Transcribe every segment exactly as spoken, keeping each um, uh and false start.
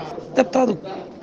Deputado,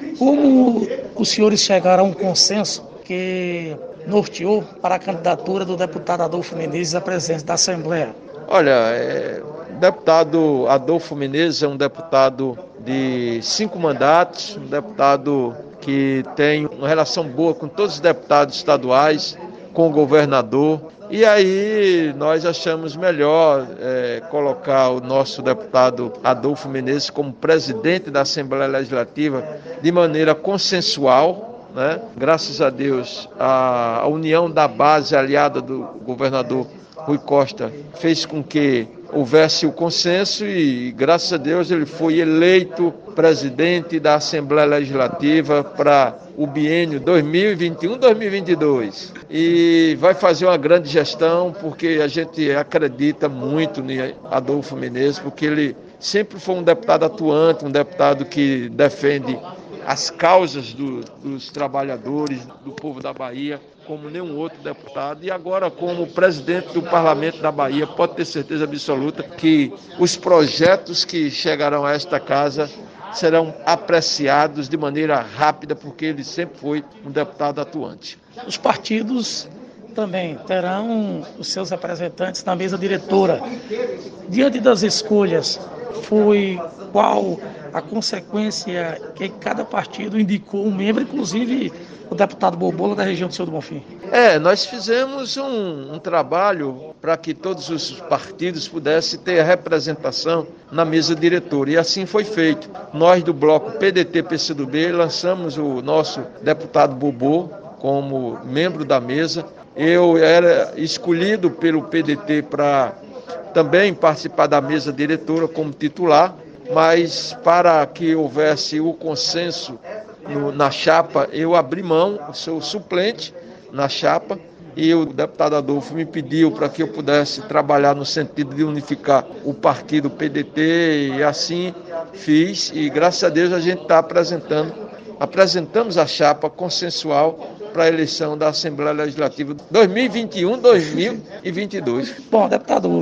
como os senhores chegaram a um consenso que norteou para a candidatura do deputado Adolfo Menezes à presidência da Assembleia? Olha, é, o deputado Adolfo Menezes é um deputado de cinco mandatos, um deputado que tem uma relação boa com todos os deputados estaduais, com o governador. E aí nós achamos melhor é, colocar o nosso deputado Adolfo Menezes como presidente da Assembleia Legislativa de maneira consensual, né? Graças a Deus, a, a união da base aliada do governador Rui Costa fez com que houvesse o consenso e, graças a Deus, ele foi eleito presidente da Assembleia Legislativa para o biênio dois mil e vinte e um, dois mil e vinte e dois. E vai fazer uma grande gestão, porque a gente acredita muito em Adolfo Menezes, porque ele sempre foi um deputado atuante, um deputado que defende as causas do, dos trabalhadores, do povo da Bahia, como nenhum outro deputado. E agora, como presidente do Parlamento da Bahia, pode ter certeza absoluta que os projetos que chegarão a esta casa serão apreciados de maneira rápida, porque ele sempre foi um deputado atuante. Os partidos também terão os seus representantes na mesa diretora. Diante das escolhas, foi qual a consequência que cada partido indicou um membro, inclusive o deputado Bobola da região do Senhor do Bonfim? É, nós fizemos um, um trabalho para que todos os partidos pudessem ter a representação na mesa diretora, e assim foi feito. Nós do bloco P D T P C do B lançamos o nosso deputado Bobô como membro da mesa. Eu era escolhido pelo P D T para também participar da mesa diretora como titular, mas para que houvesse o consenso no, na chapa, eu abri mão, sou suplente na chapa, e o deputado Adolfo me pediu para que eu pudesse trabalhar no sentido de unificar o partido P D T, e assim fiz, e graças a Deus a gente está apresentando, apresentamos a chapa consensual para a eleição da Assembleia Legislativa dois mil e vinte e um, dois mil e vinte e dois. Bom, deputado,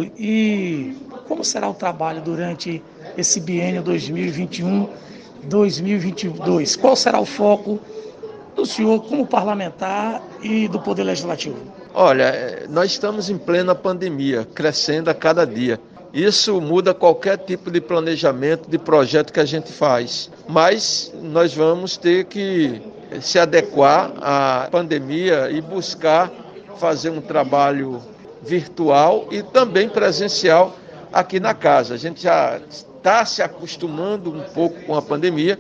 e como será o trabalho durante esse biênio dois mil e vinte e um, dois mil e vinte e dois? Qual será o foco do senhor como parlamentar e do Poder Legislativo? Olha, nós estamos em plena pandemia, crescendo a cada dia. Isso muda qualquer tipo de planejamento, de projeto que a gente faz. Mas nós vamos ter que se adequar à pandemia e buscar fazer um trabalho virtual e também presencial aqui na casa. A gente já está se acostumando um pouco com a pandemia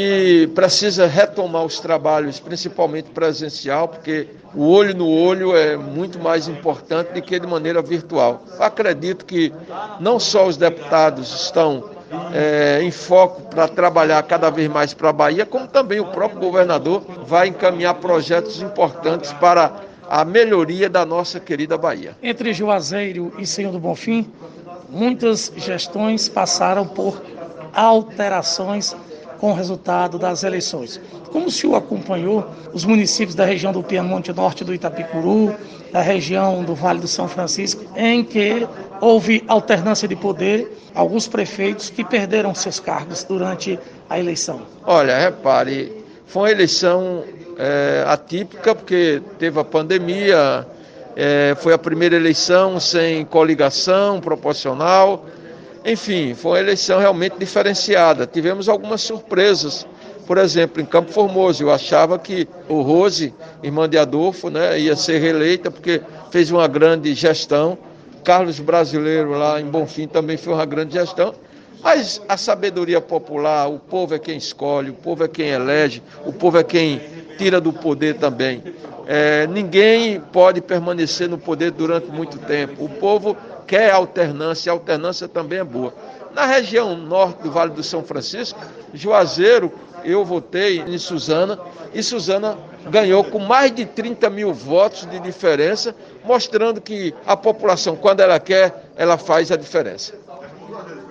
e precisa retomar os trabalhos, principalmente presencial, porque o olho no olho é muito mais importante do que de maneira virtual. Acredito que não só os deputados estão é, em foco para trabalhar cada vez mais para a Bahia, como também o próprio governador vai encaminhar projetos importantes para a melhoria da nossa querida Bahia. Entre Juazeiro e Senhor do Bonfim, muitas gestões passaram por alterações com o resultado das eleições. Como o senhor acompanhou os municípios da região do Piamonte Norte do Itapicuru, da região do Vale do São Francisco, em que houve alternância de poder, alguns prefeitos que perderam seus cargos durante a eleição? Olha, repare, foi uma eleição é, atípica, porque teve a pandemia, é, foi a primeira eleição sem coligação proporcional. Enfim, foi uma eleição realmente diferenciada. Tivemos algumas surpresas. Por exemplo, em Campo Formoso, eu achava que o Rose, irmã de Adolfo, né, ia ser reeleita porque fez uma grande gestão. Carlos Brasileiro, lá em Bonfim, também fez uma grande gestão. Mas a sabedoria popular, o povo é quem escolhe, o povo é quem elege, o povo é quem tira do poder também. É, ninguém pode permanecer no poder durante muito tempo. O povo quer alternância, a alternância também é boa. Na região norte do Vale do São Francisco, Juazeiro, eu votei em Suzana, e Suzana ganhou com mais de trinta mil votos de diferença, mostrando que a população, quando ela quer, ela faz a diferença.